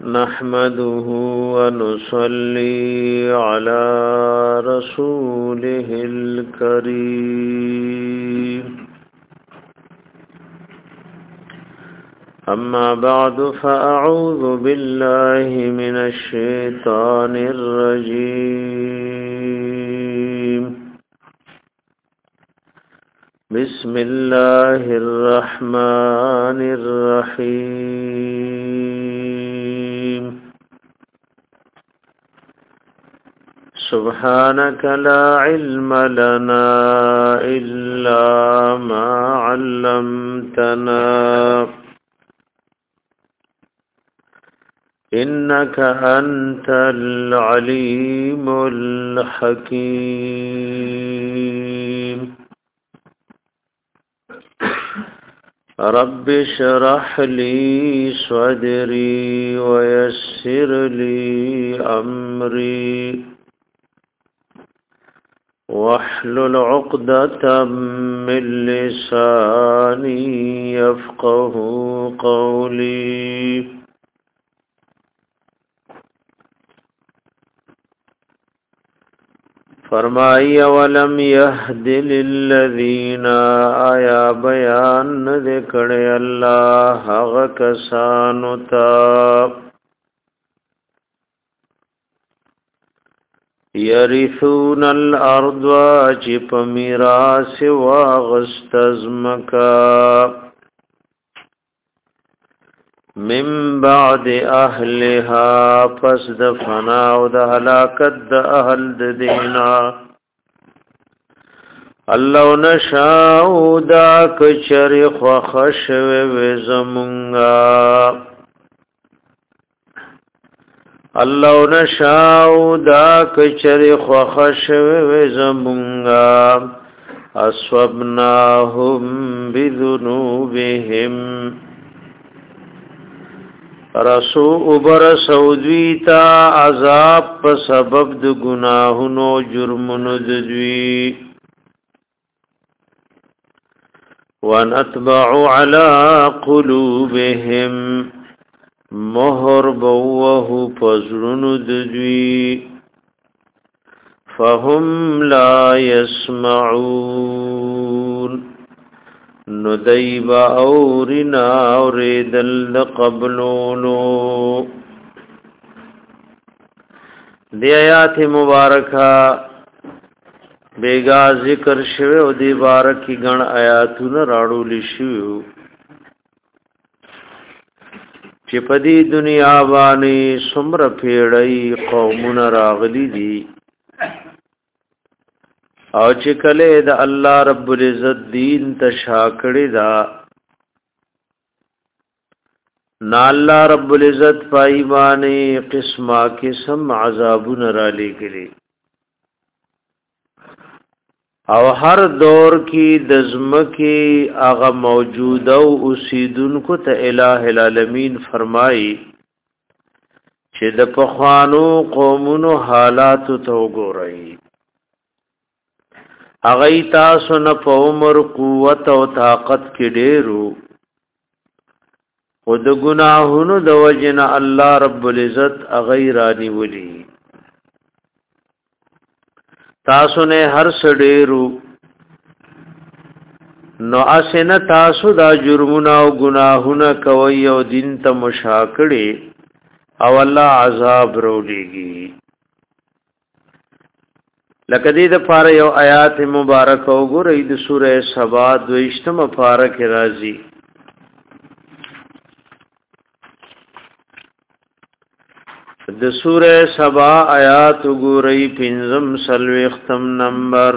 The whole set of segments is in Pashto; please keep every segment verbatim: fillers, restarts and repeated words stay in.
نحمده ونصلي على رسوله الكريم أما بعد فأعوذ بالله من الشيطان الرجيم بسم الله الرحمن الرحيم سبحانك لا علم لنا إلا ما علمتنا إنك أنت العليم الحكيم رب اشرح لي صدري ويسر لي أمري واحلل عقدة من لساني يفقه قولي فرمائی ولم یهد للذین آیا بیان ذکر اللہ حق کسانو تا یرثون الارض چپ میراث واغست ازمکا من بعد اهلها پس د فنا او د هلاکت د اهل د دینا الله نشاء دا کچر خو خشو و زمونگا الله نشاء دا کچر خو خشو و زمونگا اصوبناهم بذنوبهم رسو عبر سودوی تا عذاب په سبب د گناهونو جرمونو د دوی ونتبع على قلوبهم مهر بوه پزړونو د دوی فهم لا يسمعون نو دیبا اورنا اوریدل قبلونو دی آیات مبارکہ بیگا ذکر شوه او دی بارکی گن آیاتونه راړول شوه چې په دې دنیا باندې څومره پیړۍ قومونه راغلي دي او چې کله د الله رب العزت دین ته شاکړی دا نا الله رب العزت پای باندې قسمه قسم عذابون را لګلی او هر دور کې د زمکه هغه موجود او اوسیدونکو ته الٰه العالمین فرمایي چې د پخوانو قومونو حالات ته وګورئ اغی تاسو نه په عمر قوت او طاقت کې ډېرو خود گناهونو د وجنه الله رب العزت اغی رانی ولی تاسو نه هر سډېرو نو اسنه تاسو دا جرمونه او گناهونه کوي او دین ته مشاکړي او الله عذاب وروړيږي لکه دې د پاره یو آیات مبارک وګورئ د سوره سبا دویشتم پاره کې راځي د سوره سبا آیات وګورئ پنځم سلوختم نمبر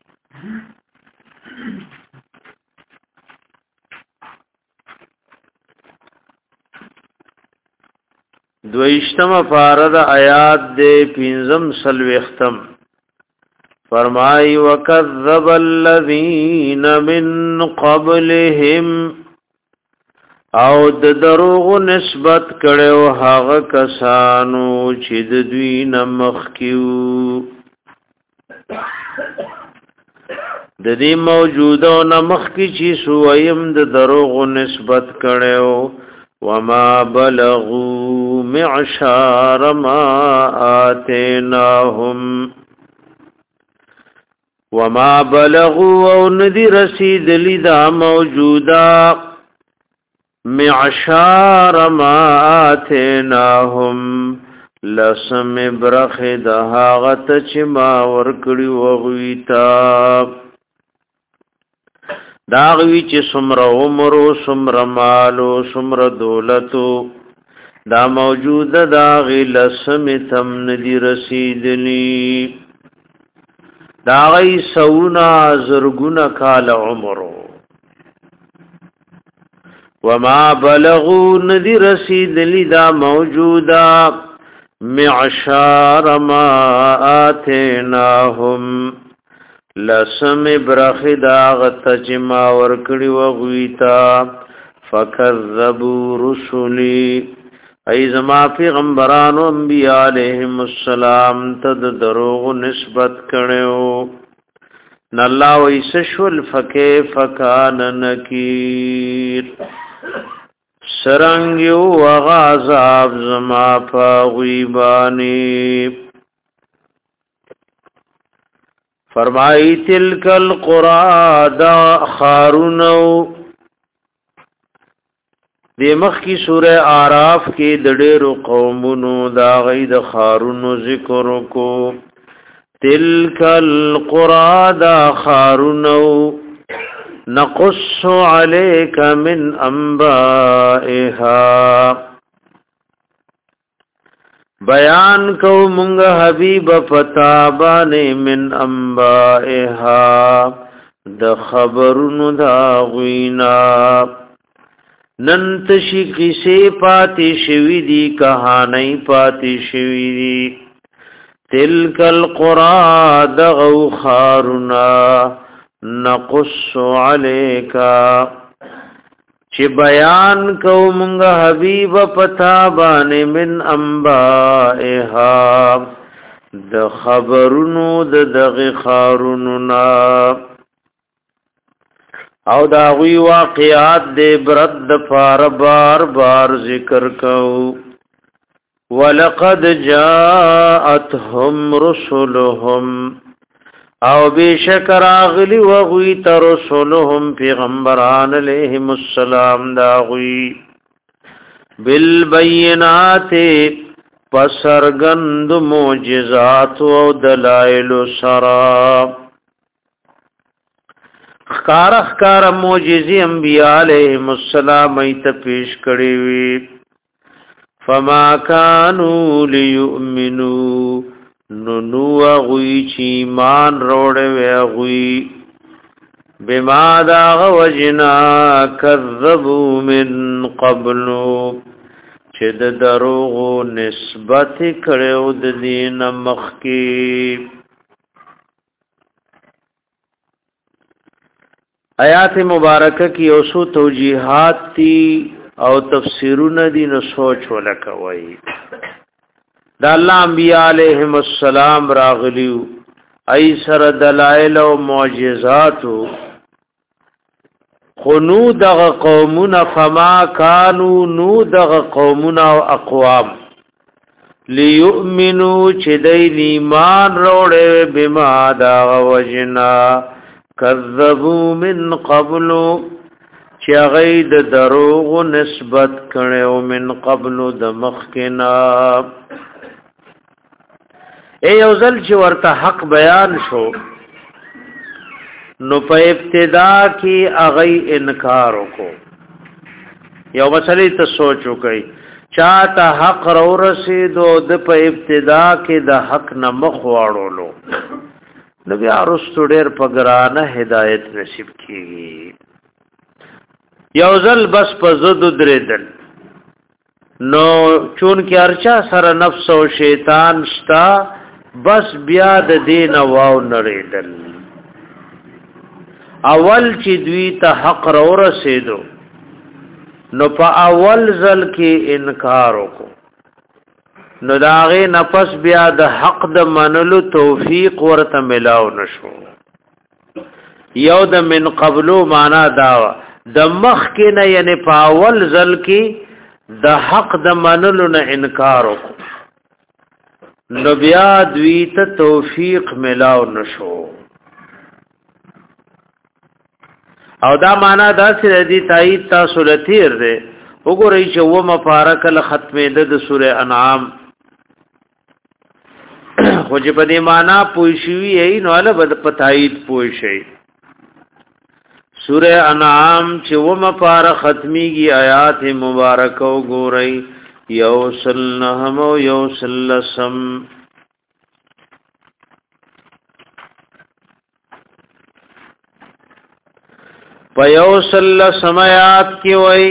دویشتم پاره د آیات د پنځم سلوختم فرمائی وَكَذَّبَ الَّذِينَ مِن قَبْلِهِمْ او د دروغ نسبت کړو هغه کسانو چې د دوی نمخ کیو د دې موجوده نمخ کی چې سویم د دروغ نسبت کړو وما بلغوا معشار ما آتیناهم وما بلغوا او ندی رسید لدا موجودا معشار ما آتیناهم لسم برخ دهاغت چما ورکڑی وغویتا داغوی چی سمر عمرو سمر مالو سمر دولتو دا موجود داغی لسم تم ندی رسیدلی داغی سونا زرگون کال عمرو وما بلغو ندی رسیدلی دا موجودا معشار ما آتیناهم لسم برخ داغت جما ورکڑی وغویتا فکذبو رسولی ای زما پیغمبران و انبیاء علیہم السلام تد دروغ نسبت کرنیو ناللہ ویسشول فکیف کان نکیر سرنگیو وغازاب زما پا غیبانی فرمائی تلک القرآ دا خارونو دی مخ کی سورہ آراف کی دڑیر قومونو دا غید خارونو ذکر کو تلک القرآ دا خارونو نقص علیک من انبائها بیان کو منگا حبیب پتابانے من انبائها د خبرونو دا غوینا ننتشی کسی پاتی شوی دی کہانی پاتی شوی دی تلک القرآ دغو خارنا نقص علیکا چی بیان کو منگا حبیب پتابان من انبائها د خبرونو د دغ خاروننا او داغوی واقعات دے برد پار بار بار ذکر کو وَلَقَدْ جَاءَتْهُمْ رُسُلُهُمْ او بیشکر آغلی وغوی ترسلهم پیغمبران علیہم السلام داغوی بالبینات پسرگند موجزات و دلائل سراب خکار اخکار موجزی انبیاء علیہم السلام ایت پیش کری وی فما کانو لیؤمنو ننو اغوی چی ایمان روڑے وی اغوی بما داغ وجنا کذبو من قبلو چد دروغو نسبت کڑیو دین مخکی آیات مبارکہ کی اوسو توجیحات تی او تفسیرون دی نو سوچ ولکوئی دا اللہ انبیاء علیہم السلام راغلیو ایسر دلائل و معجزاتو خنو دغ قومنا فما کانو نو دغ قومنا و اقوام لیؤمنو چدین ایمان روڑے بما داغ وجنا کذبو من قبلو چی غید دروغ نسبت کنیو من قبلو دمخکنا اے یوزل چی ورطا حق بیان شو نو پا ابتدا کی اغی انکارو کو یو مسئلی تا سوچو کئی چاہتا حق رو رسیدو د پا ابتدا کی دا حق نمخ وارو لو نبی عرستو دیر پا گرانہ ہدایت نصیب کیگی یوزل بس پا زدو دریدل نو چون کی ارچا سر نفس و شیطان شتا بس بیا د دین واو نریدل اول چې دوی ته حق را ورسېدو نو په اول ځل کې انکار وکړو نو داغه نفس بیا د حق د منلو توفیق ورته ملاو نشو یو د من قبلو معنا دا د مخ کې نه یعنی په اول ځل کې د حق د منلو نه انکار وکړو نو بیا دوی ته توفیق ملاو نشو او دا معنا دا چې د تایید تاسو لتیر ده وګورئ چې و مفارق ل ختمه د سوره انعام خو چې په دې معنا پوه شوی ای نو له بد پتاید پوه شي سوره انعام چې و مفارق ختميږي آیات مبارکه وګورئ یوسلنهم او یوسلسم پیوسلسم آیات کی وای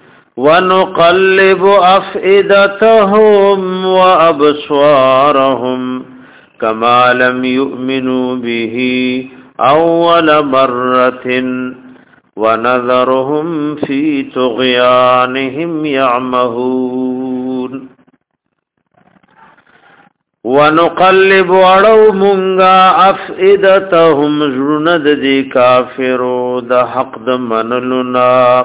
ونقلب افئدتهم وابصارهم كما لم يؤمنوا به اول مره ونذرهم في طغيانهم يعمهون ونقلب ولو منغا افئدتهم زرند دي كافرو دا حق د منلنا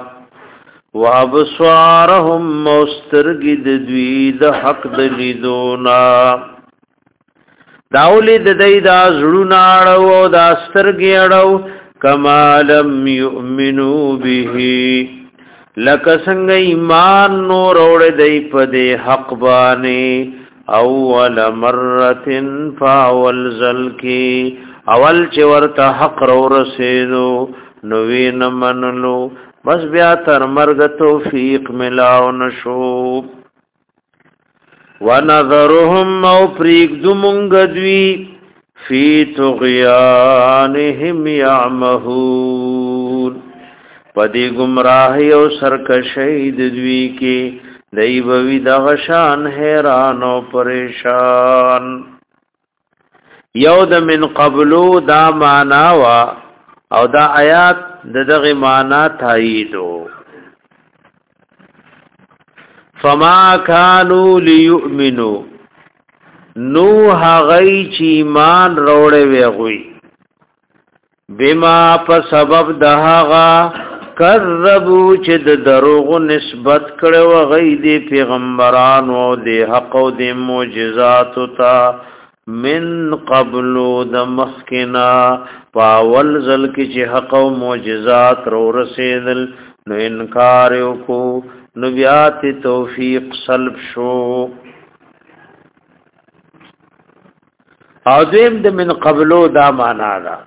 وابصارهم مسترگد دوی د حق د لیدونا داولی د دای دا زړونا اړو دا سترګې اړو کما لم یؤمنو به لک څنګه ایمان نور اور دی په دې حق باندې اول مرتن فاول زلکی اول چې ورته حق رو رسیدو نو وین منلو بس بیا تر مرګ توفیق ملاو نشو ونظرهم او پریک دمونگ دوی فی طغیانهم یعمهون پدی گمراہی او سرکشی دوی کی دیبوی دغشان حیران و پریشان یود من قبلو دا معناوا او دا آیات دغه معنا تاییدو فما كانوا ليؤمنوا نوح غی چی ایمان روڑے ویغوی بما په سبب دهغا کذبو چې د دروغ نسبت کړو غی دی پیغمبران او د حق او د معجزات تا من قبل د مخکنا پاول زل کی چې حق او معجزات رو رسیدل نو انکار وکړو نو بیا ته توفیق سلب شو او دیم د من قبلو دا معنا دا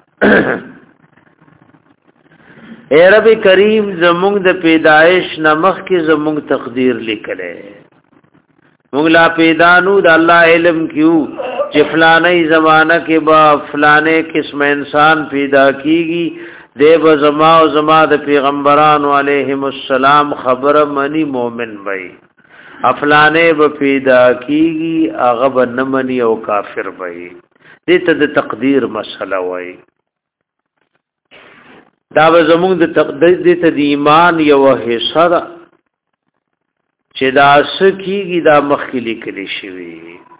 اے رب کریم زمونږ د پیدایش نمخ کې زمونږ تقدیر لیکلې مونږ لا پیدانو د الله علم کیو چې فلانه زمانہ کې با فلانه قسم انسان پیدا کیږي دیو زما او زما د پیغمبرانو علیهم السلام خبر منی مومن وای افلانه به پیدا کیږي هغه به نه منی او کافر وای دې ته د تقدیر مسله وای دا به زموږ د تقدیر دې ته د ایمان یو حصہ چې دا سکیږي دا مخکې لیکل شوی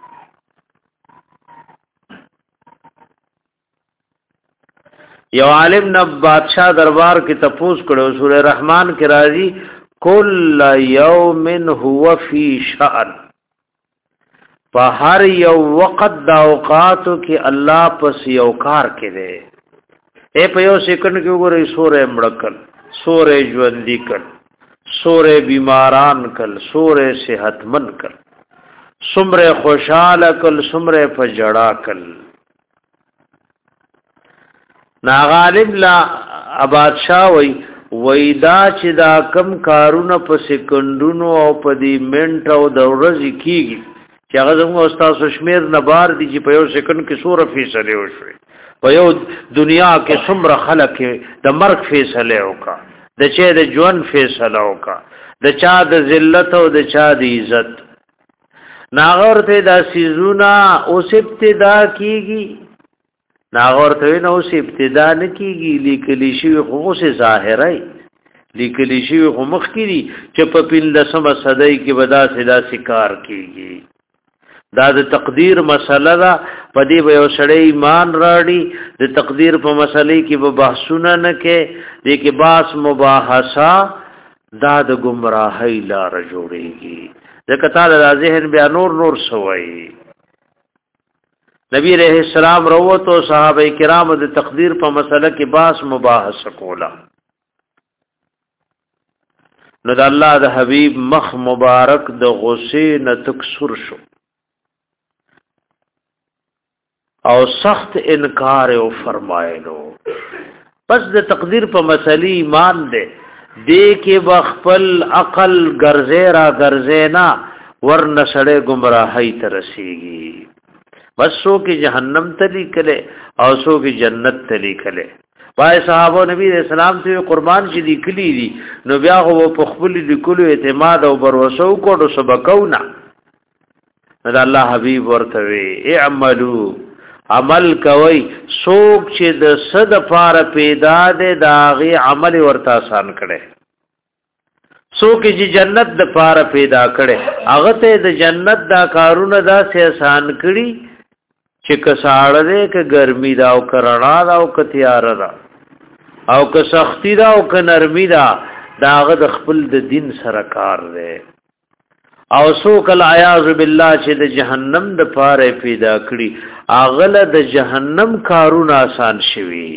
یو عالم نه بادشاہ دربار کې تپوس کړو سورہ رحمان کې راځي کل یوم هو فی شأن په هر یو وخت د اوقاتو کې الله پس یو کار کوي اے په یو سکند کې وګورئ سورې مړکل سورې ژوندۍ کړ سورې بیماران کړ سورې صحتمن کړ سمره خوشاله کړ سمره فجړا کړ نا غالب لا بادشاہ وای وېدا چې دا کم کارونه په سکندونو او په دی منټ او د ورځې کیږي چې هغه زموږ استاد شمیر نه بار دي چې په یو سکند کې سوره فیصله وشوي په یو دنیا کې څومره خلک د مرګ فیصله وکا د چا د ژوند فیصله وکا د چا د ذلت او د چا د عزت ناغور ته د سيزونا اوس ابتدا کیږي ناغور ته نو اوس ابتدا نه کیږي لیکلی شي خو سه ظاهرای لیکلی شي خو مخکري چې په پنځمه صدۍ کې ودا سدا سکار کیږي دا د تقدیر مسله ده په دې به یو سړی ایمان راړي د تقدیر په مسلې کې به بحثونه نه کې دې کې باس مباحثه دا د گمراهی لار جوړیږي ځکه تعالی د ذهن بیا نور نور سوئی نبی علیہ السلام روته صحابه کرام د تقدیر په مسله کې باس مباحثه کولا نو د الله د حبیب مخ مبارک د غصې نه تکسر شو او سخت انکار او فرمایلو پس د تقدیر په مسلې ایمان دې دې کې بخپل عقل ګرځې را ګرځې نه ورنه سړې گمراهی ترسيږي بس سو کې جهنم تلی کله او سو کې جنت تلی کله وای صحابه نبی رسول الله ته قربان شې دي کلی دي نو بیا هو په خپل لیکلو اعتماد او بروسو کوډو سبقونا دا الله حبیب ورته وی اعملوا عمل کوي سوک چې د صد فار پیدا ده داغي عمل ورته آسان کړي سوک چې جنت د فار پیدا کړي هغه ته د جنت دا کارونه دا سه آسان کړي چې کساړه ده ک ګرمي دا او کرنا دا او کتیار دا او که سختی دا او که نرمی دا داغه د خپل د دین سره کار ده او سوک العیاذ بالله چې د جهنم د پاره پیدا کړي اغله د جهنم کارونه آسان شوي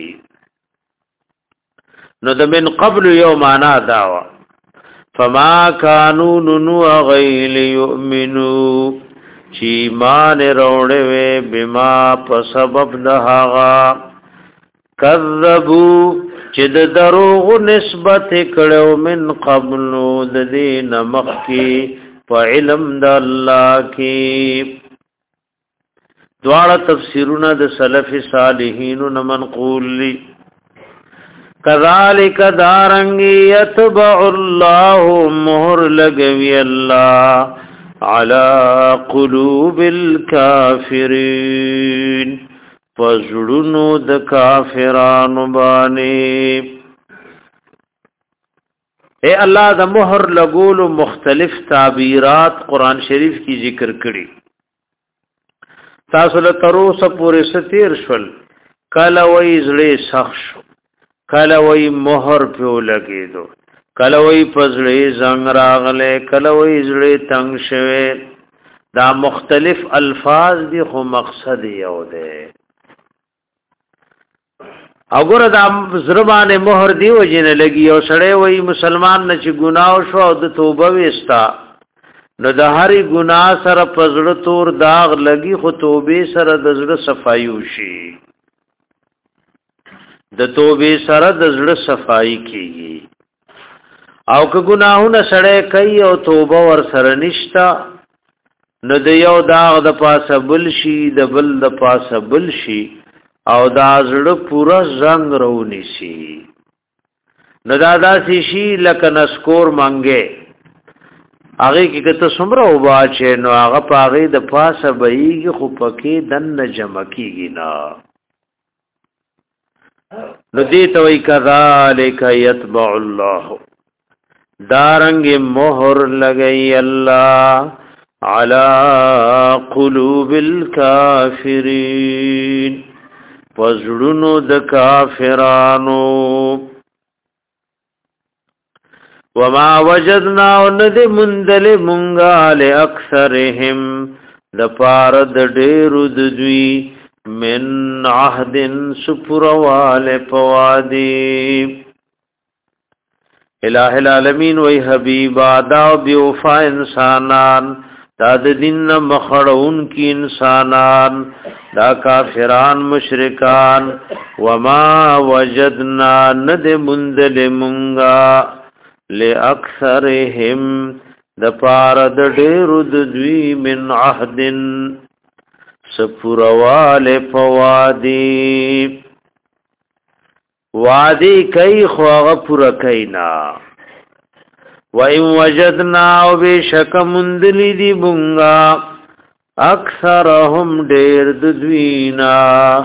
نو د من قبل یوم انا داوا فما كانوا نو غیل یؤمنو چی مان روڑے وے بما په سبب دهغا کذبو چې د دروغ نسبت کړو من قبل د دین مخکی په علم د الله کې دواړه تفسیرونه د سلف صالحین منقول لی کذالک دارنګ یتبع الله مهر لګوي الله على قلوب الكافرين فزړونو د کافرانو باندې اے الله د مہر لګول مختلف تعبیرات قران شریف کی ذکر کړي تاسو له تروسه پورې ستیر شول کله وای زړې سخت شو کله وای مہر په لګېدو کله وای پزړې زنګ راغله کله وای زړې تنگ شوه دا مختلف الفاظ دي خو مقصد یو دی اگر دا زربانه مہر دی وجنه لګي او سړی وای مسلمان نه چې ګناه شو او د توبه وستا نو د هرې ګناه سره پزړه تور داغ لګي خو توبه سره د زړه صفایي وشي د توبه سره د زړه صفایي کیږي او که ګناهونه سړی کوي او توبه ور سره نشتا نو د یو داغ د پاسه بل شي د بل د پاسه بل شي او دا زړه پورا زنګ رونی شي نو دا داسې شي لکه نسکور مانګه هغه کې کته څومره وباچې نو هغه پاغې د پاسه بهيږي خو پکې دن جمع کیږي نه نو دې ته وی کذالک یتبع الله دارنګ مہر لګي الله على قلوب الكافرين وزړونو د کافرانو وما وجدنا ند مندل مونږه له اکثرهم د پار د ډېرو د دوی من عهد سپروال پوادی الہ العالمین وی حبیب آداو بیوفا انسانان دا د دین مخړون کی انسانان دا کافران مشرکان وما وجدنا ند مندل مونږه لأکثرهم د پار د ډېرو د دوی من عهدن سپوروال فوادی وادی کئی خواغ پورا کئینا وَإِن وَجَدْنَا وَبِشَكَ مُنْدَلِ دِي بُنْغَا اکثرهم ډیر د دوینا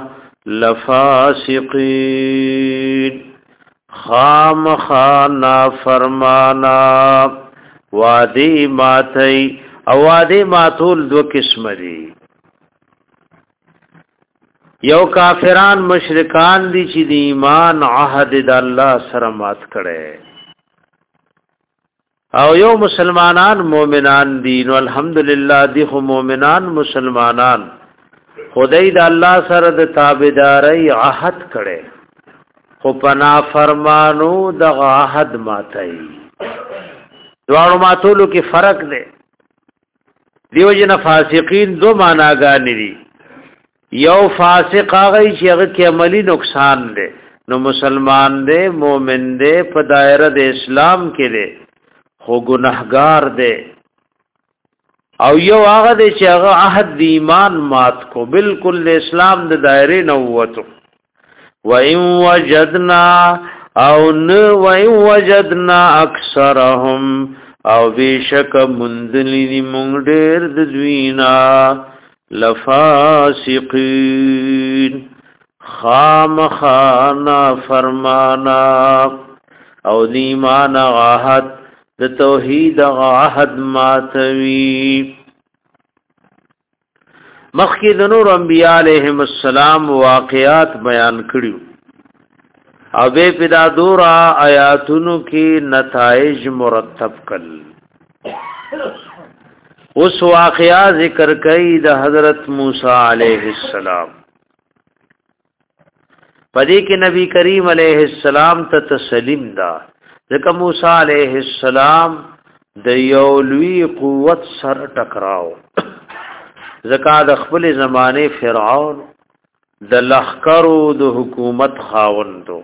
لفاسقین خام خانا فرمانا وادی ماتی او وادی ماتول دو قسم دی یو کافران مشرکان دی چې د ایمان عهد د الله سره مات کړي او یو مسلمانان مومنان دي نو الحمدلله دي خو مومنان مسلمانان خدای د الله سره د تابعداري عهد کړي خو پنا فرمانو د عهد ماتای دوړو ماتولو کې فرق دی دیو جن فاسقین دو معناګانې دي یو فاسق هغه چې هغه کې عملی نقصان دی نو مسلمان دی مومن دی په دایره د اسلام کې دی خو ګناهګار دی او یو هغه دی چې هغه عهد د ایمان مات کو بالکل د اسلام د دایره نه وته و ان وجدنا او نو و ان وجدنا اکثرهم او بیشک مندلی مونږ ډېر د دوینا لفاسقین خامخانا فرمانا او دیمان غاحت د توحید غاحت ماتوی مخی د نور انبیاء علیہم السلام واقعات بیان کړیو او به پیدا دورا آیاتونو کې نتایج مرتب کړل اوس واقعا ذکر کوي د حضرت موسی علیہ السلام پدې کې نبی کریم علیہ السلام ته تسلیم دا ځکه موسی علیہ السلام د یو لوی قوت سره ټکراو ځکه د خپل زمانه فرعون د لخرو د حکومت خاوندو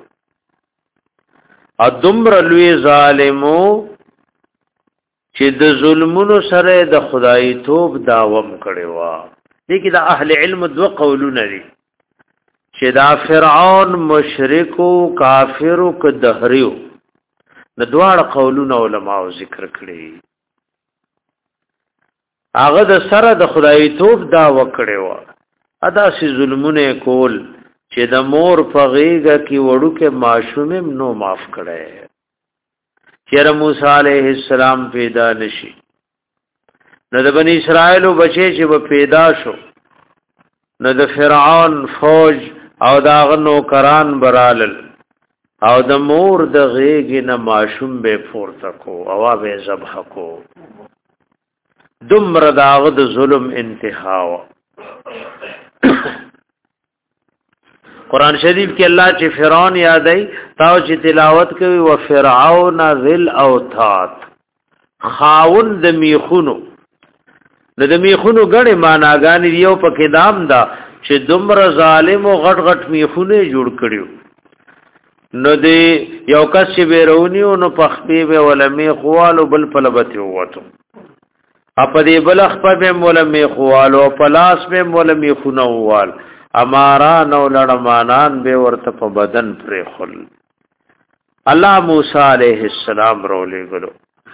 ادمر لوی ظالمو چې د ظلمونو سره د خدای توب داوم کړي وا دي کې د اهل علم دو قولونه دي چې دا فرعون مشرکو کافرو ک دهریو د دواړه قولونه علماء ذکر کړي هغه د سره د خدای توب دا وکړي وا ادا سي ظلمونه کول چې د مور په غیږه کې وړو کې معصوم نو معاف کړي چیر موسی علیہ السلام پیدا نشي نو د بنی اسرائیل بچي چې و پیدا شو نو د فرعون فوج او دا غنو کران برالل او د مور د غیږ نه معصوم به پورته کو او به ذبح کو دمر داغ د ظلم انتها قرآن شریف کې الله چې فرعون یادای تاو چې تلاوت کوي و فرعون ذل اوتاد خاون د میخونو د میخونو غړې معناګانې یو پکې دام دا چې دومره ظالم او غټ غټ میخونه جوړ کړیو نو دی یو کس چې بیرونیو نو پخپی به ولمی خوالو بل پلبتی وته اپ دې بل خپل مولمی خوالو پلاس به مولمی خونوال اماران او لړمانان به ورته په بدن پرې خل الله موسی علیہ السلام رولې غلو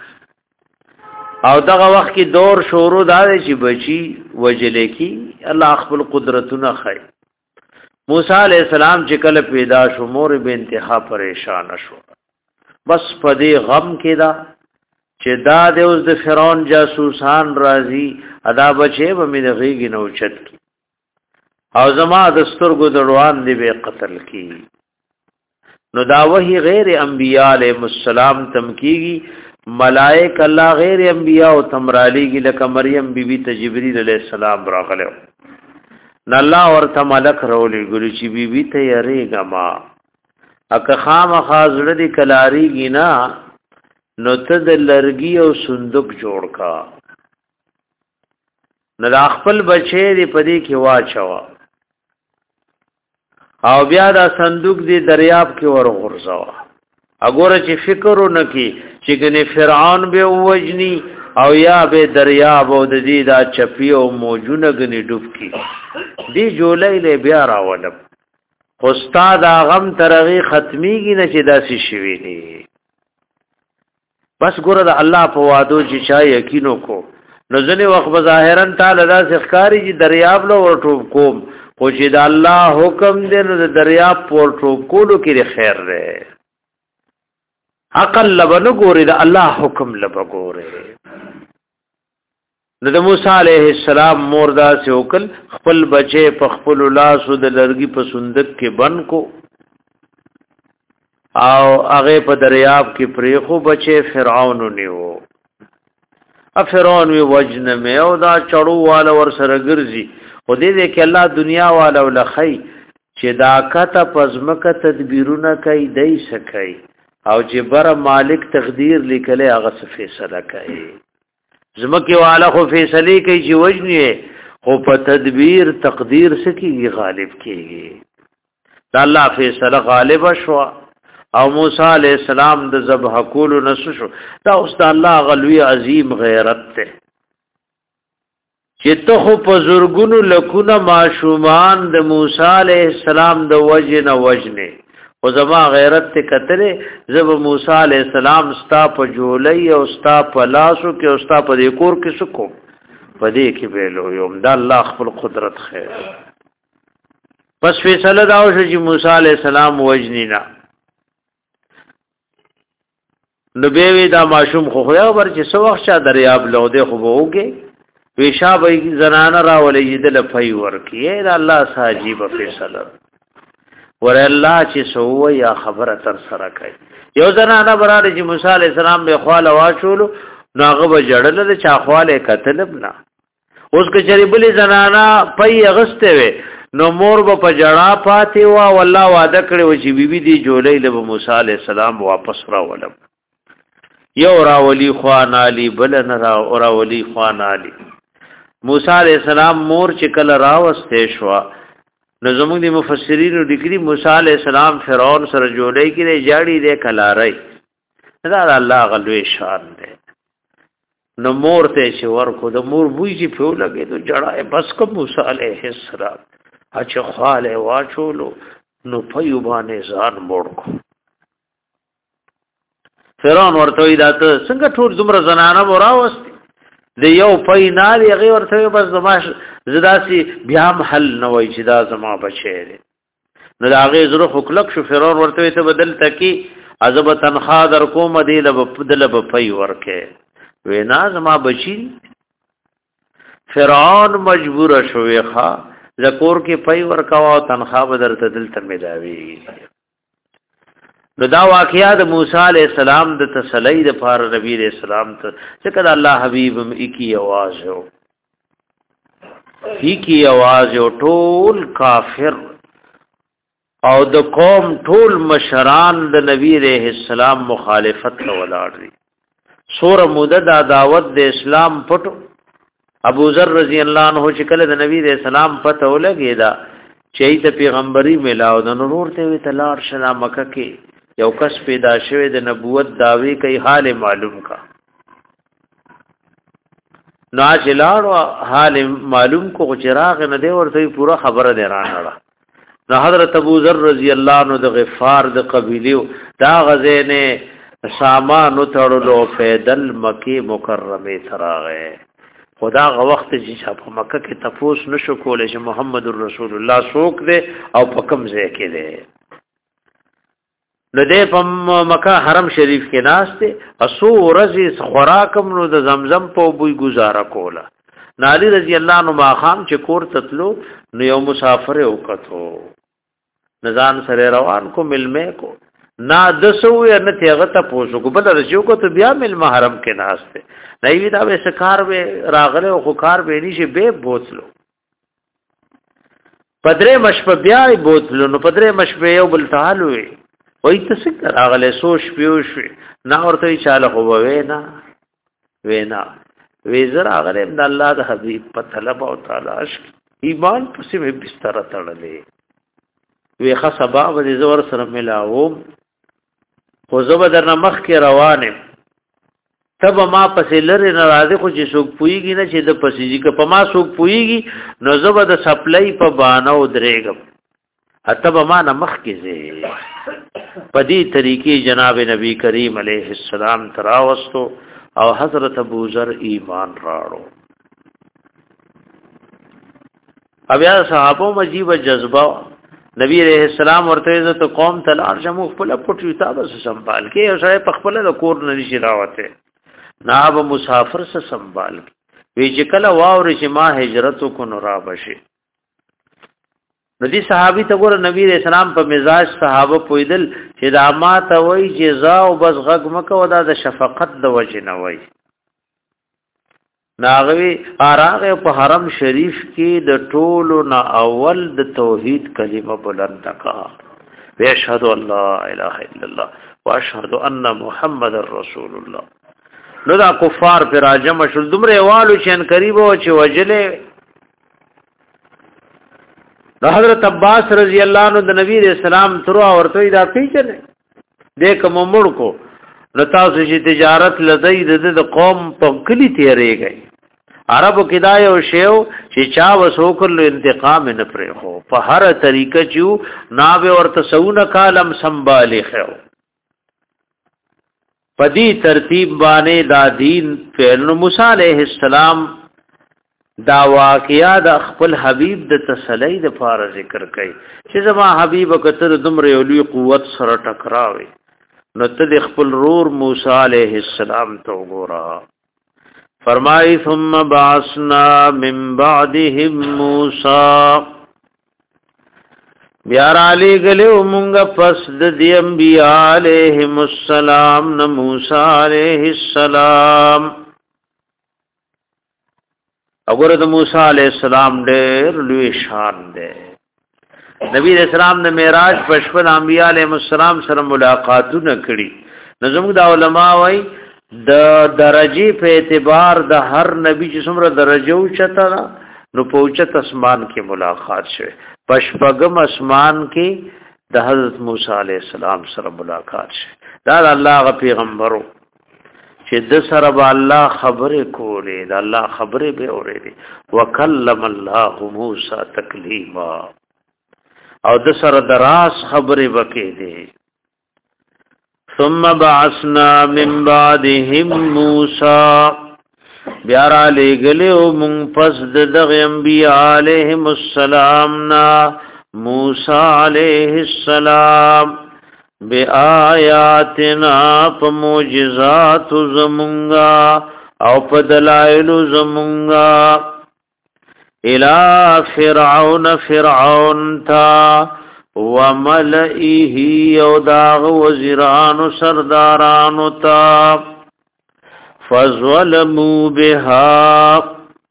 او دغه وخت کې دور شروع دا چې بچي وجلې کی الله خپل قدرتونه خای موسی علیہ السلام چې کله پیدا شو مور به انتها پریشان شو بس په دې غم کې دا چې دا د اوس د فرعون جاسوسان راځي ادا بچي به مې غيږي نو چت کی او زما د سترګو دروان دی به قتل کی نو دا وਹੀ غیر انبیاء علیہ السلام تم کیږي ملائک الله غیر انبیاء او تمرالیږي لکه مریم بیبي ته جبرئیل علیہ السلام راغله نه الله ورته ملک رولې ګل چې بیبي ته یریګه ما اکه خام خازړه دی کلاریږي نا نو ته د لرګي او صندوق جوړ کا نه خپل بچی دی پدې کې واچوا او بیا دا صندوق دی دریاب کې ور غورځوا اګوره چې فکر ونکي چې ګنې فرعون به وجني او یا به دریاب او د دې دا چپی او موجونه ګنې ډوب کی دی جولای له بیا راولم استاد غم ترغي ختميږي نه چې داسې شوي دي بس ګوره د الله په وادو چې چا یقینو کو نو ځنې وخت بظاهرا تعالی دا ښکاری چې دریاب له ورټوب کوم خو چې د الله حکم دی نو د دریاب ورټوب کولو کې خیر دی عقل لبن ګوري د الله حکم لب ګوري نو د موسی علیہ السلام موردا سے وکل خپل بچي په خپل لاس د لرګي په صندوق کې بند کو او هغه په دریاب کې پریخو بچي فرعون نیو ا فرعون وی وجن مې او دا چړو والا ور سره ګرځي خو دې دې کې الله دنیا والا ولخی چې دا کته پزمکه تدبیرونه کوي دای سکي او چې بر مالک تقدیر لیکله هغه فیصله کوي زمکه والا خو فیصله کوي چې وجنی خو په تدبیر تقدیر سکی غالب کیږي دا الله فیصله غالب شو او موسی علیہ السلام د ذبح کول نس شو دا اوس د الله غلوی عظیم غیرت ته چې ته خو په زورګونو لکونه معشومان د موسی علیہ السلام د وجه نه وجنه او زما غیرت ته کتره زب موسی علیہ السلام ستا په جولای او ستا په لاسو کې او ستا په کور کې سکو په دې کې ویلو یم دا الله خپل قدرت خیر پس فیصله دا وشو چې موسی علیہ السلام وجنینا نو بیوی دا معشوم خو خو یو بر چې سو وخت چا دریاب لوده خو وګه پیشاب زنانه را ولې دل پي ورکی دا الله ساجيب فیصله ور الله چې سو یا خبره تر سره کوي یو زنانه برابر چې موسی عليه السلام به خواله واچولو ناغه بجړل چا خواله کتلب نه اوس کچري بلی زنانه پي اغسته وي نو مور به پجړا پاتې وا والله وعده کړو چې بیبي دی جوړې له موسی عليه السلام واپس را ولم یو راولی خوان علی بل نه را راولی خوان علی موسی علیہ السلام مور چې کله راوسته شو نو زموږ د مفسرینو ډیګری موسی علیہ السلام فرعون سره جوړی کړي جاړي دې کلارای دا الله غلوی شان دی نو مور ته چې ورکو د مور بوې چې په لګې نو جړای بس کو موسی علیہ السلام اچ خاله واچولو نو په یو باندې ځان موړ کو فرعون ورته وی داته څنګه ټول زمره زنانه وراوست د یو فینال یې ورته بس زماش زداسي بیا محل نه وای چې دا زما بچی نو دا غي زره خلق شو فرعون ورته ته بدل تکي عذاب تنخوا در کوم دی له بدل به پي ورکه وینا زما بچی فرعون مجبور شوې ښا ذکر کې پي ورکاو او تنخوا بدل تدل ته ملاوي نو دا واقعیا د موسی علیہ السلام د تسلی د پار نبی علیہ السلام ته چې کله الله حبیب اکی आवाज هو اکی आवाज هو ټول کافر او د قوم ټول مشران د نبی علیہ السلام مخالفت ته ولاړ دي سور مدد دعوت د اسلام پټو ابو ذر رضی الله عنه چې کله د نبی علیہ السلام پته ولګی دا چې د پیغمبري ملاو د نور ته وی تلار شنا مکه کې یو کس پیدا شوه د نبوت داوی کوي حال معلوم کا ناجلانو حال معلوم کو چراغ نه دی ورته پورا خبره دی رانه نو حضرت ابو ذر رضی الله عنه د غفار د قبیله دا غزینه سامان تړلو پیدل مکی مکرمه تراغه خدا غ وخت چې په مکه کې تفوس نشو کولای چې محمد رسول الله څوک دی او په کوم ځای کې دی نو دې په مکه حرم شریف کې ناشته اسو ورځي خوراکم نو د زمزم په بوی گزاره کوله نالی رضی الله عنه ماخام چې کور تتلو نو یو مسافر وکړو نزان سره روان کو ملمه کو نا دسو یا نه تیغه ته پوسو کو بل رجو کو ته بیا مل محرم کې ناشته نه وی دا به سکار به راغله او خو کار به نشي به بوتلو پدری مشپ بیا بوتلو نو پدری مشپ یو بل تعالو وای تسکر اغله سوش پیوش نه ورته چاله خو وینا وینا ویزر اغله د الله د حبیب په طلب او تلاش ایمان پسې به بستر تړلې وی خصبا و دې زور سره ملاو خو زبر در مخ کې روانه تب ما پسې لره ناراضه خو چې څوک پويږي نه چې د پسېږي که په ما څوک پويږي نو زبر د سپلای په بانو درېګم اتب ما نه مخ کې زه په دې طریقې جناب نبی کریم علیه السلام تراوستو او حضرت ابو ذر ایمان راړو بیا صحابو مجیب جذبه نبی علیہ السلام ورته ته قوم تلار جمع خپل پټیو تاسو سنبال کې او شای په خپل د کور نه نشي راوته ناب مسافر سره سنبال وی چې کله واوري چې ما هجرت کو نو را بشي نو دي صحابي ته ګور نبی رسول الله په مزاج صحابه پویدل چې دا ما ته وای جزاء او بس غږ مکه ودا د شفقت د وجه نه وای ناغوی آراغه په حرم شریف کې د ټولو نا اول د توحید کلمه بلند کا واشهد ان لا اله الا الله واشهد ان محمد رسول الله نو دا کفار پر راجم شول دمره والو چن قریب او چې وجله د حضرت عباس رضی الله عنه د نبی رسول الله تر ورته دا پیچنه دیک ممړ کو لتاسو چې تجارت لدی د قوم په کلی تیرې گئی عربو کې دا یو شیو چې چا وسوکل انتقام نه پرې هو په هر طریقه چې ناوه ورته سونه کالم سنبالي خو پدی ترتیب باندې دا دین فعل موسی علیہ السلام دا واقعیا د خپل حبیب د تسلی د فار ذکر کوي چې زما حبیب کتر دمر یولي قوت سره ټکراوي نو ته خپل رور موسی علیہ السلام تو ګورا فرمای ثم بعثنا من بعدهم موسی بیا علی گلیو مونږه پس د انبیاء علیهم السلام نو موسی علیہ السلام وګوره د موسی علیہ السلام ډېر لوی شان دی نبی رسول الله د معراج پښپن انبیاء علیهم السلام سره ملاقاتونه کړي نظم د علماء وای د درجه په اعتبار د هر نبی چې څومره درجه او چتا نو په اوچت اسمان کې ملاقات شوه پښپغم اسمان کې د حضرت موسی علیہ السلام سره ملاقات شوه دا الله غ پیغمبرو چې د سره به الله خبره کولې د الله خبره به اورېدي وکلم الله موسی تکلیما او د سره دراس خبره وکې دي ثم بعثنا من بعدهم موسی بیا را لګلو مون پس د انبیاء علیهم السلام نا موسی علیہ السلام بیااتنا پموجزات زمونگا او پدلائل زمونگا الى فرعون فرعون تا وملئه او داغ وزیران سرداران تا فظلموا بها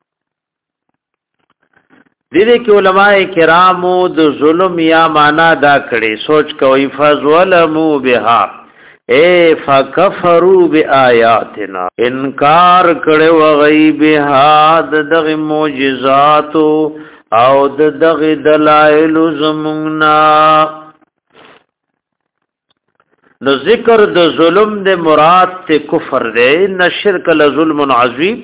دیده که علماء کرامو د ظلم یا معنا دا کړي سوچ کوي فظلموا بها اے فکفروا بآیاتنا انکار کړي وغیبها دغه معجزات او د دغه دلائل زمنا نو ذکر د ظلم د مراد ته کفر دی ان شرک لظلم عظیم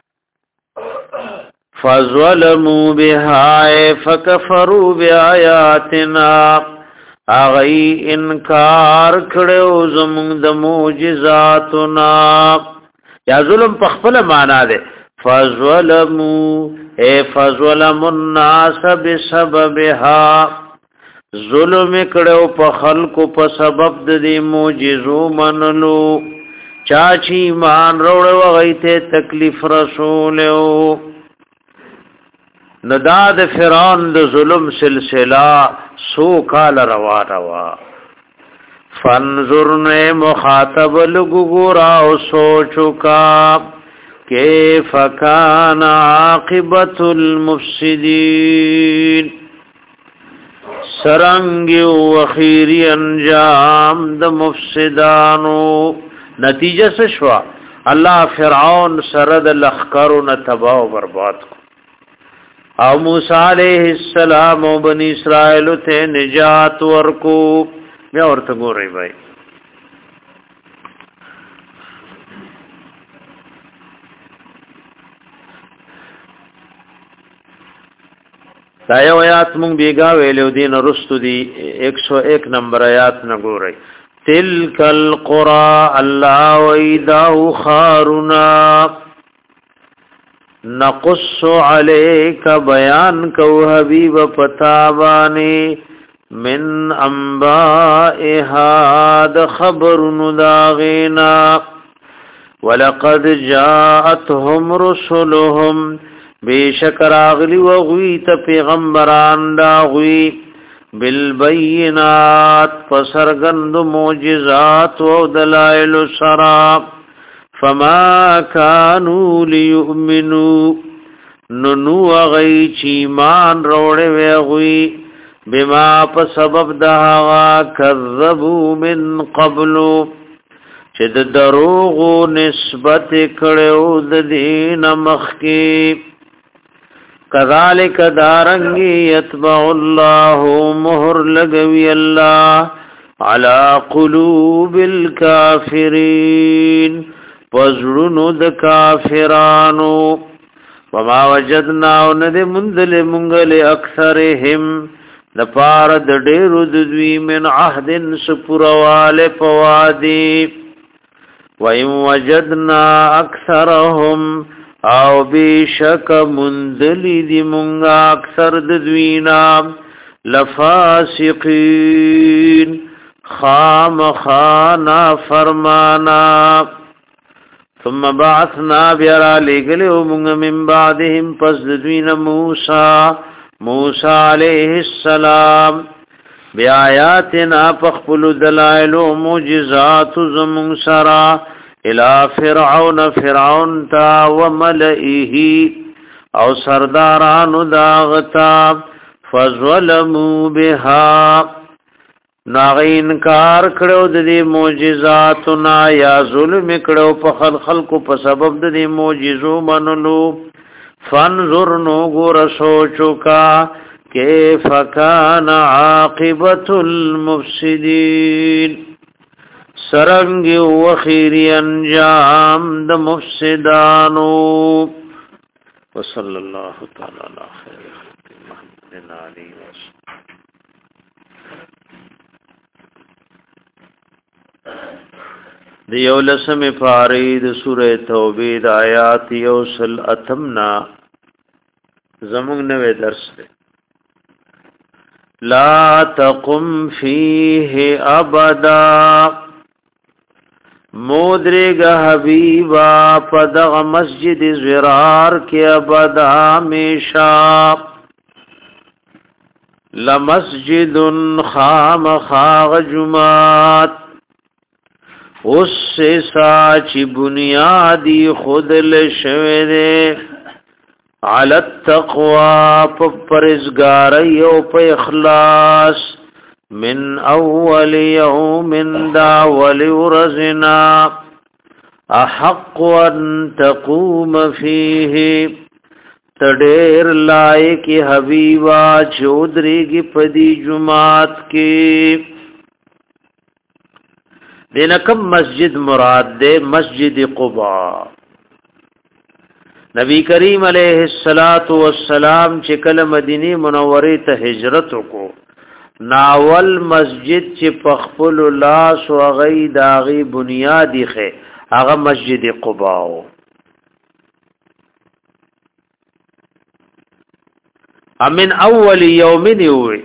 فظلموا بها فكفروا بآياتنا اغي انکار کړو زموږ د معجزاتنا یا ظلم په خپل معنا ده فظلموا اے فظلم الناس بسببها ظلم کړو په خلکو په سبب د دې معجزو منلو چاچی مان وروړو غیته تکلیف رسولو نداد فرعون د ظلم سلسله سو کال روا روا فانظرن مخاطب لګورا او سوچو کا کیف کان عاقبت المفسدين سرنگ و اخیری انجام د مفسدانو نتیجه سشوا الله فرعون سرد لخکرو نتبا و برباد کو او موسی علیہ السلام و بنی اسرائیل ته نجات ورکو بیا ورته ګورئ بھائی دا یو آیات مونږ بیگا ویلو دین رستو دی ایک سو ایک نمبر آیات نه ګورئ تلک القرى الله ویداو خارنا نقص علیک بیان کو حبیب پتاوانی من انبائها د خبر نداغینا ولقد جاءتهم رسلهم بیشک راغلی و غوی ته پیغمبران دا غوی بالبینات فسرگند معجزات و دلائل سرا فما کانو لیؤمنو ننو غی چیمان روڑے وی غوی بما په سبب دهوا کذبوا من قبلو چې د دروغ نسبت کړو د دین مخکی کذالک دارنگی یتبع الله مهر لګوي الله على قلوب الكافرين پزړونو د کافرانو وما وجدنا ند منذل منغل اکثرهم د پار د ډیرو د دوی من عهد سپرواله پوادی وَإِن وَجَدْنَا أَكْثَرَهُمْ او بیشک منذلی دی منگا اکثر ددوینا لفاسقین خام خانا فرمانا ثم بعثنا بیرا لگلو منگ من بعدهم پس ددوین موسیٰ موسیٰ علیہ السلام بی آیاتنا پخپل دلائل و مجزات زمون سرا الى فرعون فرعون تا وملئه او سرداران داغتا فظلموا بها ناغی انکار کړو د دې معجزاتنا یا ظلم کړو په خلق خلقو په سبب د دې معجزو منلو فانظر نو ګور سوچو کا کیف کان عاقبت المفسدين سرنگ و خیری انجام د مفسدانو وصلی اللہ تعالی علی خیر محمد علی وسلم دیو لسم فارید سورہ توبہ د آیات یوصل اتمنا زمون نوے درس دے لا تقم فیہ ابدا مودرگا حبیبا پدغ مسجد زرار کے ابدا ہمیشہ لمسجد خام خاغ جماعت اس سے ساچی بنیادی خود لشویدے علی التقوی پرزگاری و پا اخلاص من اول یوم دا ولی ورزنا احق ان تقوم فیه تدیر لائق حبیبا چودری کی پدی جماعت کی دینکم مسجد مراد دے مسجد قبا نبی کریم علیہ الصلات والسلام چې کله مدینه منوره ته هجرت وکړو ناول مسجد چې پخپل لاس او غي داغي بنیادی خه هغه مسجد قباء امن اول یوم نیوي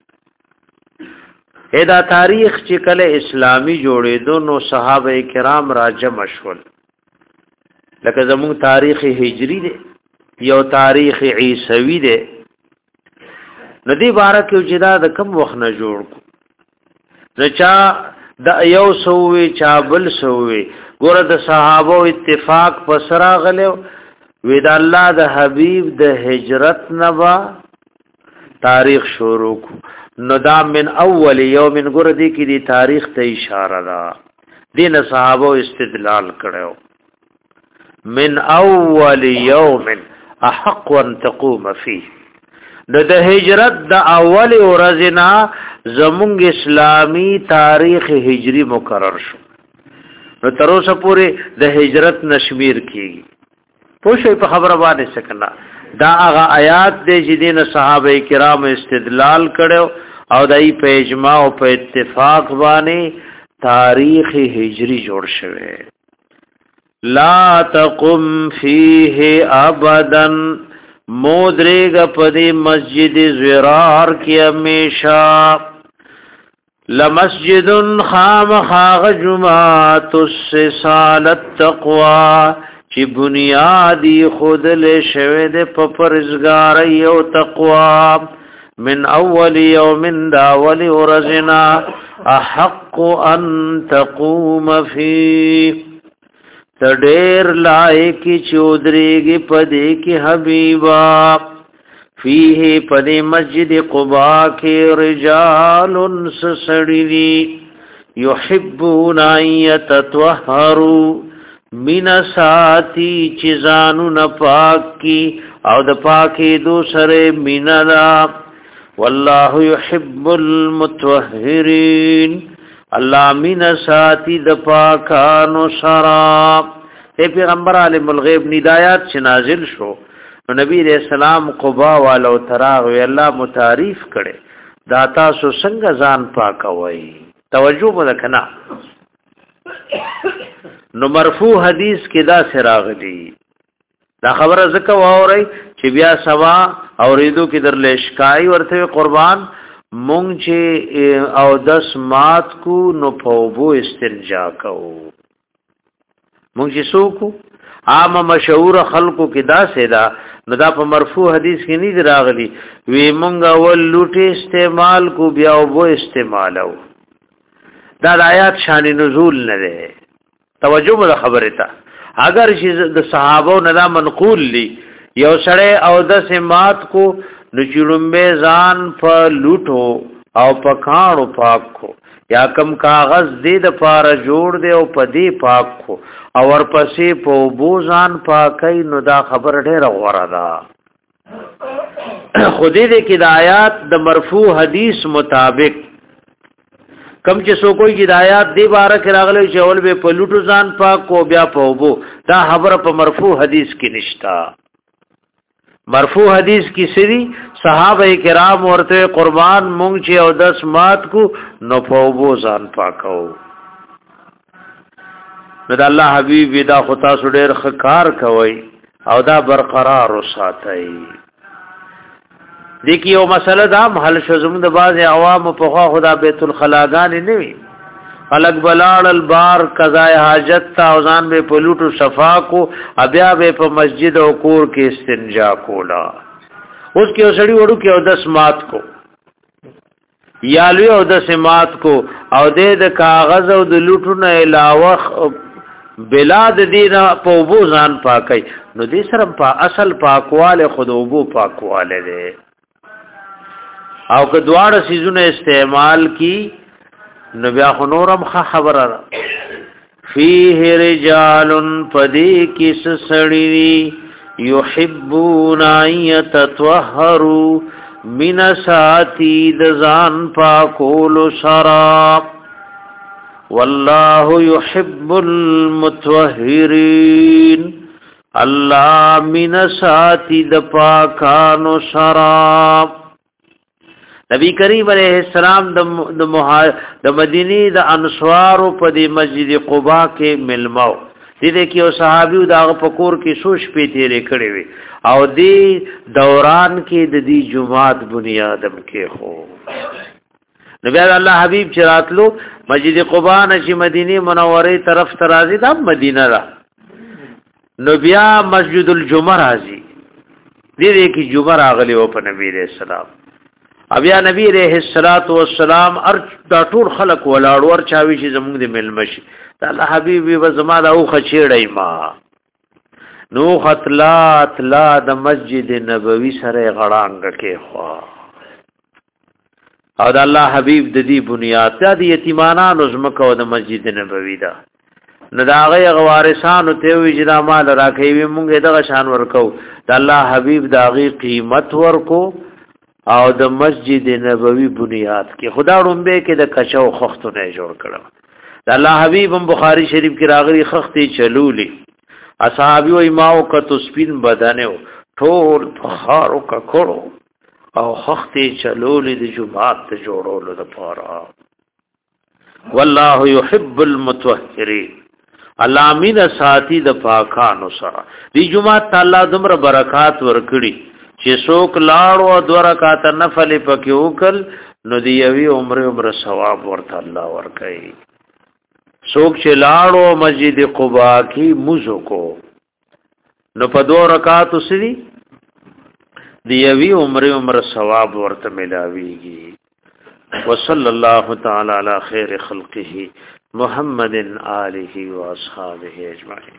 ادا تاریخ چې کله اسلامی جوړېدو نو صحابه کرام راجم شول لکه زمون تاریخ هجری دی یو تاریخ عیسوی دی ندی بارک یو جدا د کم وخت نه جوړ کو رچا د یو سووي چابل سووي ګوره د صحابه اتفاق پسرا غلو وې د الله د حبيب د هجرت نوا تاریخ شروع کو نو دا من اول یوم ګوره دی کې دی تاریخ ته اشاره ده دین صحابه استدلال کړو من اول یوم احق ان تقوم فيه نو د هجرت د اول ورځنا زمونږ اسلامی تاریخ هجری مقرر شو نو تر اوسه پورې د هجرت نشمیر کیږي پوښې په خبره باندې سکنا دا هغه آیات د جدين صحابه کرام استدلال کړو او دای په اجماع او په اتفاق باندې تاریخ هجری جوړ شوه لا تقم فيه ابدا مودریگا پدی مسجد زرار کی امیشا لمسجد خام خاغ جماعت السسال التقوی چې بنیادی خود له شوه د پپرزګار یو تقوا من اول یوم دا اول ورزنا احق ان تقوم فی تډیر لایکی چودریږي پدې کې حبیبا فیه پدې مسجد قباء کې رجال سسړي یحبون ان یتطهروا من ساتی چیزانو نپاک کی او د پاکی دوسرے مننا والله يحب المتطهرين الله من ساتی د پاکانو سرا اے پیغمبر عالم الغیب ندایات چې نازل شو نو نبی رسول سلام قباء والو تراغ وی الله متعارف کړي دا تاسو څنګه ځان پاکوي توجه وکنا نو مرفوع حدیث کې دا سراغلی دا خبره زکه ووري چې بیا سوا اوریدو کې در لشکای ورته قربان مونږ چې او دس مات کو نو پوبو استنجا کو مونږ چې سوکو عام مشهور خلقو کې دا سیدا نو دا په مرفوع حدیث کې نه راغلی وی مونږ ول لوټي استعمال کو بیا وبو استعمالو دا آیات شان نزول نه ده توجه مله خبره تا اگر چې د صحابو نه دا منقول لی یو سړی او د سمات کو نچړمبه ځان په لوټو او په کانو پاک کو یا کم کاغذ دې د پاره جوړ دې او په دې پاک کو او ورپسې په بوزان پاکای نو دا خبر ډېر غوړه ده خو دې کې د آیات د مرفوع حدیث مطابق کم چې سو کوئی ہدایات دی بارک راغلی چې اول به په لوټو ځان پاک کو بیا په وبو دا خبره په مرفوع حدیث کې نشتا مرفوع حدیث کی سری صحابه کرام ورته قربان مونږ چې او دس مات کو نو په وبو ځان پاکو نو د الله حبیب دا خطا سډیر خکار کوي او دا برقرار وساتي دیکھ یو مسله دا محل شزم د باز عوام په خوا خدا بیت الخلاغان نه وی خلق بلال البار قضاء حاجت تا اوزان به پلوټو صفا کو بیا به په مسجد او کور کې استنجا کولا اوس کې وسړی وړو کې او دس مات کو یا لوی او دس مات کو او د کاغذ او د لوټو نه علاوه بلاد دینه په وبو ځان پاکي نو دې سره په اصل پاکواله خود وبو پاکواله ده او که دواړه سيزونه استعمال کی نو بیا خنورم خبره فيه رجال فدی کس سړی يحبون ان يتطهروا من ساتی د ځان پاکول سرا والله يحب المتطهرين الله من ساتی د پاکانو سرا نبی کریم علیہ السلام د د د مدینی د انصار په د مسجد قباء کې ملمو دې کې او صحابي دا په کور کې سوش په تیرې کړې وي او دې دوران کې د دې جمعات بنیادم کې خو نبی الله حبیب چراتلو مسجد قباء نشي مدینی منوره طرف ترازی دا مدینه را نو بیا مسجد الجمعه راځي دې کې جمعه راغلی او په نبی رسول الله بیا نبی علیہ الصلوۃ والسلام ار دا ټول خلق ولاړ ور چاوي چې زموږ د ملمشي الله حبیبي و زما دا او خچېړای ما نو خطلا اطلا د مسجد نبوي سره غړانګ کې خوا او د الله حبیب د دې بنیاد د یتیمانانو زمکو د مسجد نبوي دا نه دا غي غوارثانو ته وی چې دا مال راکوي مونږ دغه شان ورکو د الله حبیب دا غي قیمت ورکو او د مسجد نبوي بنیاد کې خدا رومبه کې د کچو خختونه جوړ کړو د الله حبیب بخاری شریف کې راغلي خختي چلولي اصحابي او امامو کتو سپین بدنه ټول فخارو کا کړو او خختي چلولي د جمعات ته جوړولو لپاره والله يحب المتطهرين الله امین ساتي د پاکانو سره دی جمعات الله دمر برکات ورکړي چې څوک لاړو دوه رکعات نفل پکې وکړ نو دی یوي عمر عمر ثواب ورته الله ورکړي څوک چې لاړو مسجد قباء کې مزو کو نو په دوه رکعات سری دی یوی عمر عمر ثواب ورته ملاویږي. وصلی الله تعالی علی خیر خلقه محمد آله و اصحابه اجمعین.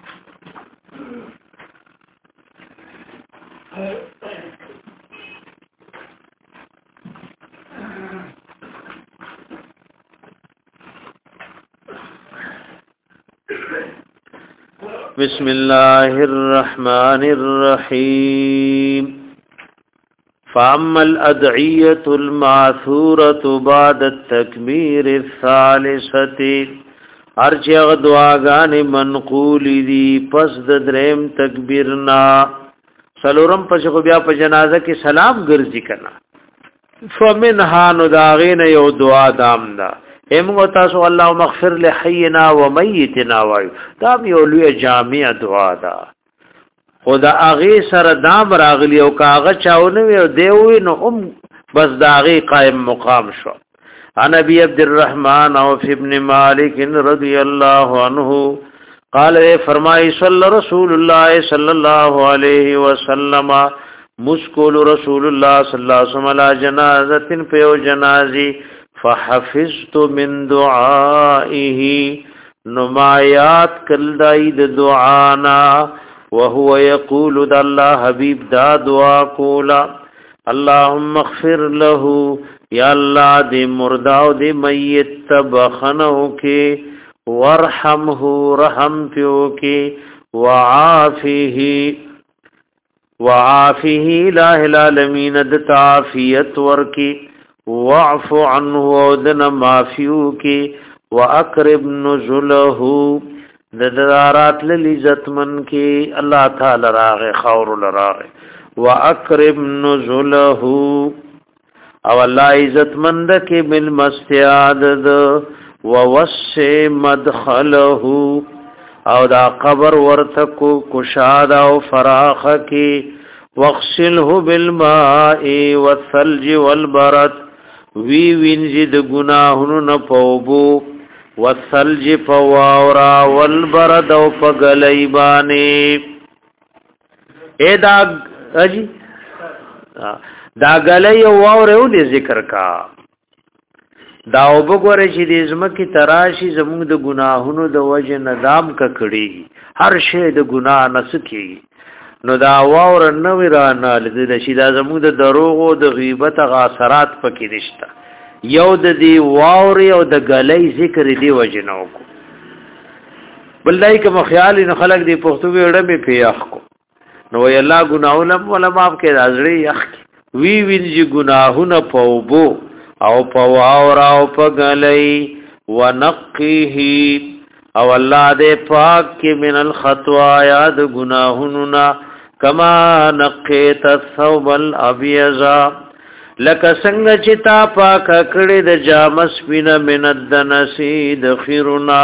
بسم الله الرحمن الرحيم. فأما الأدعية المعثورة بعد التكبير الثالثة ارجع دعاگان منقول دی پس د دریم تکبیرنا سلورم پس خو بیا په جنازه کې سلام ګرځي کنا فمنها نداغین یو دعا دام دا ایمو تاسو اللهم اغفر لحینا و میتنا وایو دا یو لوی جامع دعا دا خدا اغه سره دام راغلی او کاغه چاونه وی دیوی نو ام بس داغه قائم مقام شو. عن ابي عبد الرحمن عوف ابن مالك رضي الله عنه قال فرمای صلی رسول الله صلی الله علیه وسلم مسکول رسول الله صلی الله علیه وسلم على جنازه په جنازي فحفظت من دعائه نمایات کلدای د دعانا وهو يقول د الله حبيب دا دعا کولا اللهم اغفر له یا الله دې مرداو دې میت تبخنو کې ورحمه رحم پیو کې وعافه وعافه لا العالمین د تعافیت ورکی واعف عنه ودنا معفو کې واقرب نزله د دارات لذت من کې الله تعالی راغه خور لراغه واقرب نزله او الله عزت مند کې بل مستعدد ووسع مدخله او دا قبر ورتکو کشاد او فراخ کې واغسله بالماء والثلج والبرد وی وینځي د ګناهونو نه پوبو والثلج فواورا والبرد او پغلیبانه اے دا اجي دا غلې او اورو دې ذکر کا دا وګوره چې دې زمکه تراشی زموږ د ګناهونو د وجه ندام ککړي هر شی د ګناه نسکی نو دا واور نو ورانه لید شي دا زموږ د دروغ او د غیبت غاثرات پکې نشته یو د دې واور او د غلې ذکر دې وجه نو کو بلای کوم خیال نه خلق دې پښتو وړه به پیاخ کو نو ی الله ګناهونه ولا معاف کړي ازړي یخ وی وینځي ګناهونه پوبو او پواور او پغلای ونقه او الله دې پاک کې من الخطايا د ګناهونو کما نقیت الثوب الابيض لک څنګه چې تا پاک کړي د جامس بنا من الدنسی د خیرنا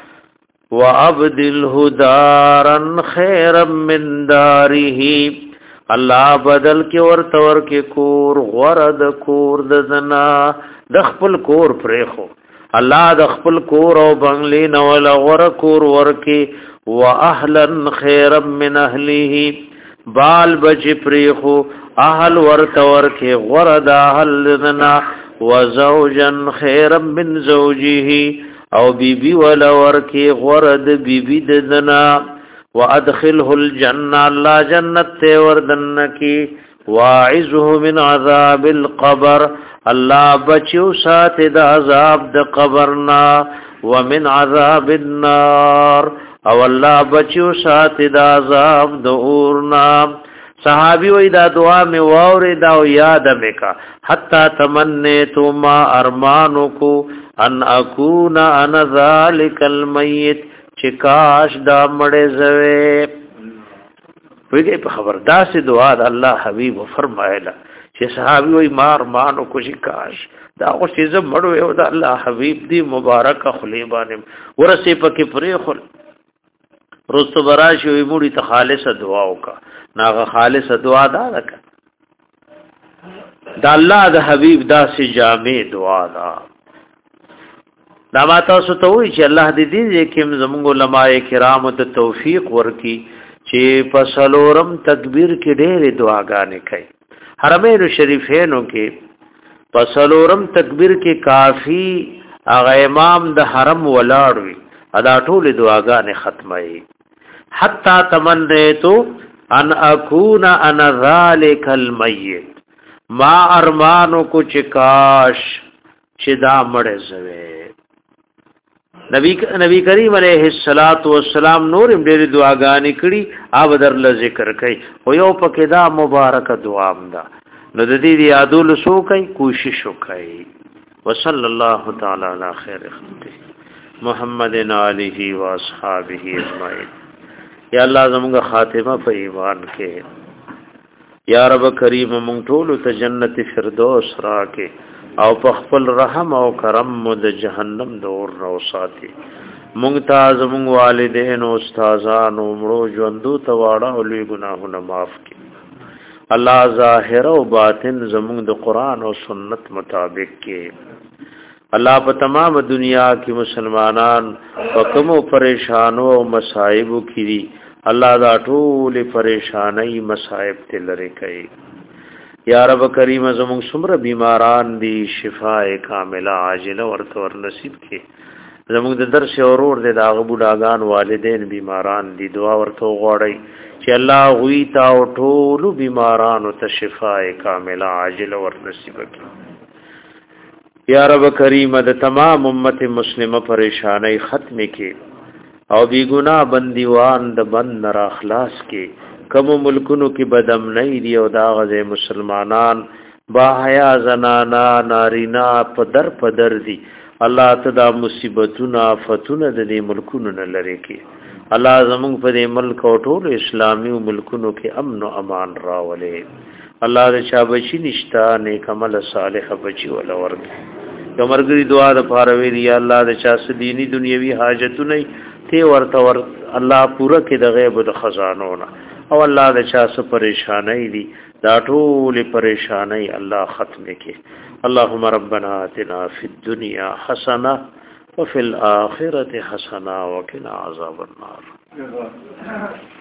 وابدله دارا خيرا من داره الله بدل کې ورته ور کې کور غرد کور د زنا د خپل کور پرېخو الله د خپل کور او بنگلې نو ول غر کور ور کې واهلا خيرا من اهله بال بچ پرېخو اهل ورته ور کې غرد اهل زنا وزوجا خيرا من زوجه او بیبی ولا ورکی غرد بیبی ددنا وادخله الجنه الله جنت ته وردن کی واعذه من عذاب القبر الله بچو سات د عذاب د قبرنا ومن عذاب النار او الله بچو سات د عذاب د اورنا صحابي وې دا دعا می واورې دا یاد میکا حتا تمنیت ما ارمانو کو ان اكون انا ذلك الميت چکاش دا مړې زوي وګي په خبردار سي دعا د الله حبيب فرمایلا چې صحابي وي مار مانو کو چکاش دا او چې ز مړو یو د الله حبيب دی مبارک خلیبانم ورسه پکې پرې خل رستو براشي وي مړي ته خالص دعا وکا ناغه خالص دعا دا وکا دا الله د حبيب دا سي جامع دعا دا دا ما تاسو ته وی چې الله دې دې کوم زموږ علماء کرام ته توفیق ورکي چې پسلورم تکبیر کې ډېرې دعاګانې کوي حرمین شریفینو کې پسلورم تکبیر کې کافی هغه امام د حرم ولاړ وي ادا ټول دعاګانې ختمه حتا تمنیتو ان اكون انا ذلك المیت ما ارمانو کو چکاش چدا مړ زوی نبی نبی کریم علیہ الصلات والسلام نور ډېر دعاګانې کړي او در ذکر کوي او یو پکې دا مبارک دعا امدا نو د دې یادول سو کوي کوشش وکړي وصلی الله تعالی علی خیر خلق محمد علیه و اصحابہ اجمعین یا الله زموږه خاتمه په ایمان کې یا رب کریم مونږ ټول ته جنت فردوس راکې او په خپل رحم او کرم مو د جهنم دور نو ساتي مونږ ته زموږ والدین او استادان او مړو ژوندو ته واړه او لوی ګناهونه معاف کړي الله ظاهر او باطن زموږ د قران او سنت مطابق کې الله په تمام دنیا کې مسلمانان په کوم پریشانو او مصائب کې الله دا ټول پریشانای مصائب ته لری کوي یا رب کریم زموږ څومره بیماران دي شفاء کامله عاجله ورته ور نصیب کړي زموږ د درس اورور د داغ بوډاګان والدین بیماران دي دعا ورته غواړي چې الله غوي تا او ټول بیمارانو ته شفاء کامله عاجله ور نصیب کړي یا رب کریم د تمام امت مسلمه پریشانای ختم کې او بی گناہ بندیوان د بند را اخلاص کې کوم ملکونو کې بدم نه دی او دا غزه مسلمانان با حیا زنانا نارینا پدر پدر دی الله تعالی مصیبتونه فتونه د دې ملکونو نه لری کې الله زموږ په دې ملک او ټول اسلامي ملکونو کې امن او امان راولې الله دې شابشي نشتا نیک عمل صالح بچي ولا ورک کمرګری دعا د پاره وی یا الله د چا دینی دنیوي حاجتونه ته ورته ور الله پوره کې د غیب د خزانو نه او الله د چا څه پریشانای دي دا ټول پریشانای الله ختم کې اللهم ربنا آتنا فی الدنيا حسنه وفي الاخره حسنه وقنا عذاب النار